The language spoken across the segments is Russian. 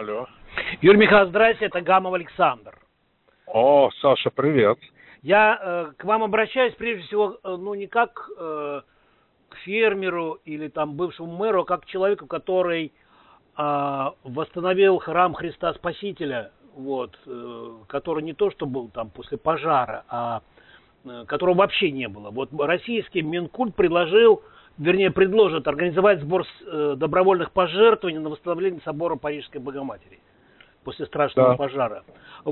Алло. Юрий Михайлович, здрасте, это Гамов Александр. О, Саша, привет. Я к вам обращаюсь прежде всего, не как к фермеру или там бывшему мэру, а как к человеку, который восстановил храм Христа Спасителя, который не то что был там после пожара, а которого вообще не было. Вот российский Минкульт предложит организовать сбор добровольных пожертвований на восстановление собора Парижской Богоматери после страшного пожара.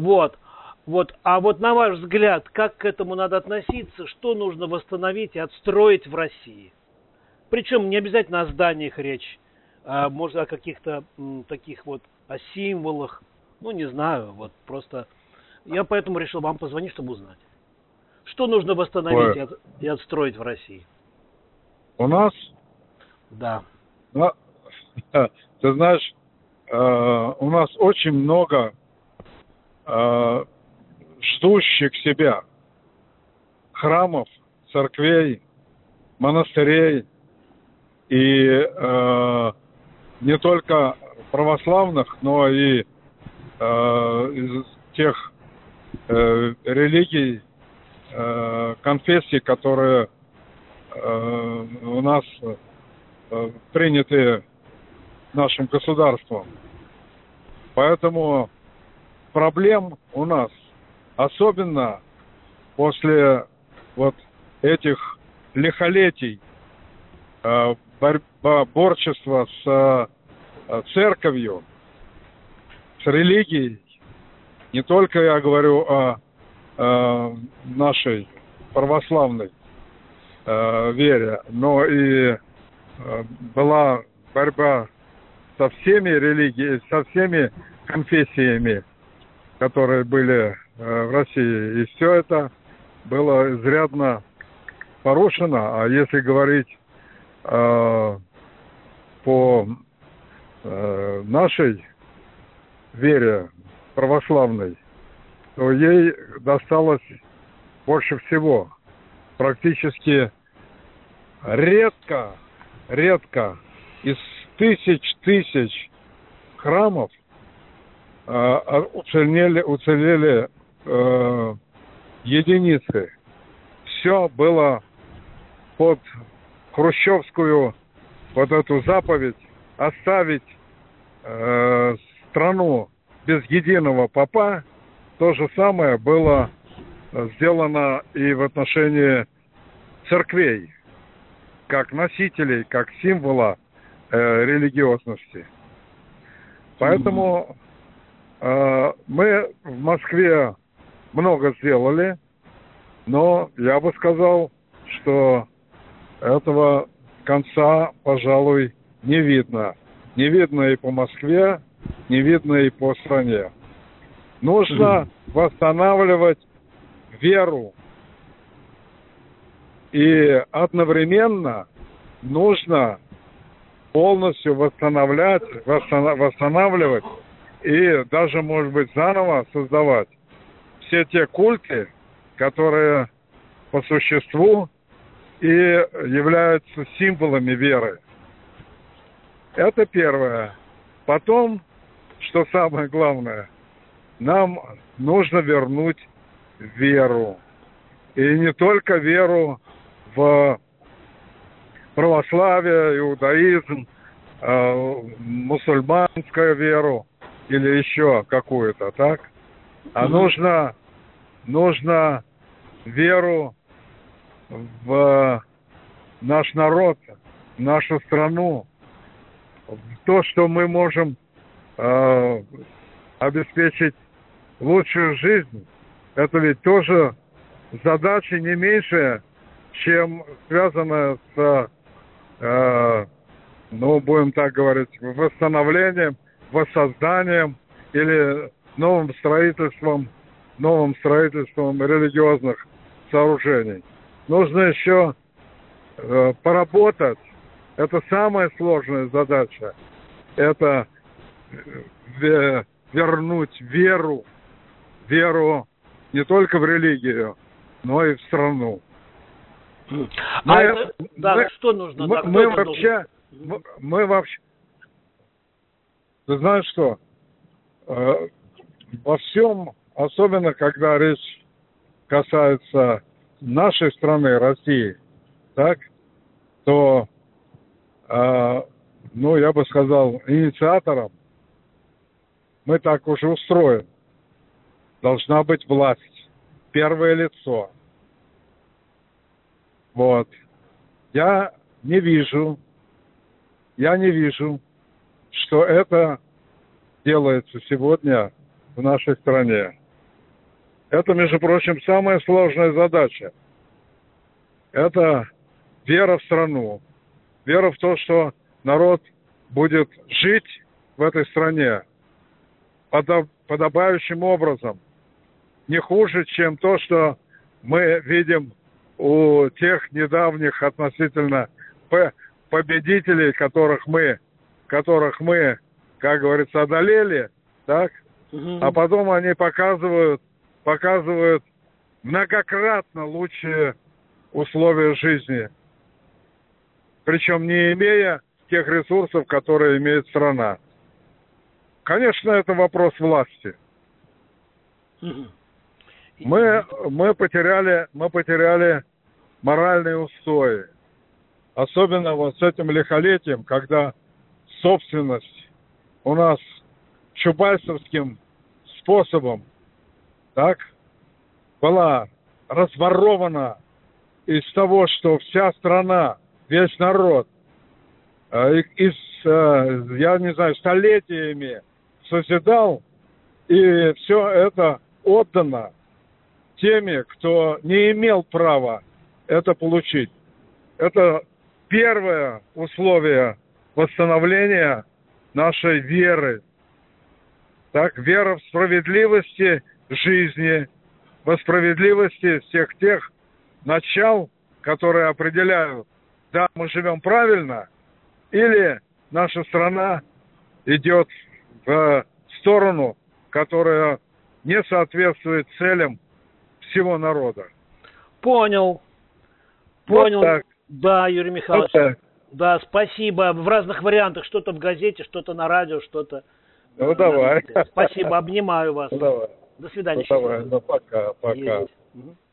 А вот на ваш взгляд, как к этому надо относиться, что нужно восстановить и отстроить в России? Причем не обязательно о зданиях речь, а может о каких-то таких вот, о символах, не знаю, просто я поэтому решил вам позвонить, чтобы узнать. Что нужно восстановить и отстроить в России? У нас? Да. Ты знаешь, у нас очень много ждущих себя храмов, церквей, монастырей и не только православных, но и из тех религий, конфессий, которые у нас приняты нашим государством. Поэтому проблем у нас, особенно после этих лихолетий борчества с церковью, с религией, не только я говорю о нашей православной вере, но и была борьба со всеми религиями, со всеми конфессиями, которые были в России. И все это было изрядно порушено. А если говорить по нашей вере православной, то ей досталось больше всего. Практически редко из тысяч храмов уцелели единицы. Все было под хрущевскую эту заповедь оставить страну без единого попа. То же самое было сделано и в отношении церквей, как носителей, как символа религиозности. Поэтому мы в Москве много сделали, но я бы сказал, что этого конца, пожалуй, не видно. Не видно и по Москве, не видно и по стране. Нужно восстанавливать веру. И одновременно нужно полностью восстанавливать и даже, может быть, заново создавать все те культы, которые по существу и являются символами веры. Это первое. Потом, что самое главное, нам нужно вернуть веру. И не только веру в православие, иудаизм, мусульманскую веру или еще какую-то, так? А нужно веру в наш народ, в нашу страну, в то, что мы можем обеспечить лучшую жизнь. Это ведь тоже задача не меньшая, чем связана с, будем так говорить, восстановлением, воссозданием или новым строительством религиозных сооружений. Нужно еще поработать. Это самая сложная задача. Это вернуть веру не только в религию, но и в страну. Что нужно? Мы вообще... Ты знаешь что? во всем, особенно когда речь касается нашей страны, России, так, то, ну, я бы сказал, инициатором мы так уже устроены. Должна быть власть, первое лицо. Вот. Я не вижу, что это делается сегодня в нашей стране. Это, между прочим, самая сложная задача. Это вера в страну, вера в то, что народ будет жить в этой стране подобающим образом. Не хуже, чем то, что мы видим у тех недавних относительно победителей, которых мы, как говорится, одолели, так? А потом они показывают многократно лучшие условия жизни. Причем не имея тех ресурсов, которые имеет страна. Конечно, это вопрос власти. Мы потеряли моральные устои. Особенно вот с этим лихолетием, когда собственность у нас чубайсовским способом, так, была разворована из того, что вся страна, весь народ, я не знаю, столетиями созидал, и все это отдано теми, кто не имел права это получить. Это первое условие восстановления нашей веры. Так, вера в справедливости жизни, во справедливости всех тех начал, которые определяют, да, мы живем правильно, или наша страна идет в сторону, которая не соответствует целям всего народа. Понял. Вот так. Да, Юрий Михайлович. Вот так. Да, спасибо. В разных вариантах. Что-то в газете, что-то на радио, что-то... Ну, давай. Спасибо, обнимаю вас. Ну, давай. До свидания. Ну, давай. Ну, пока. Есть.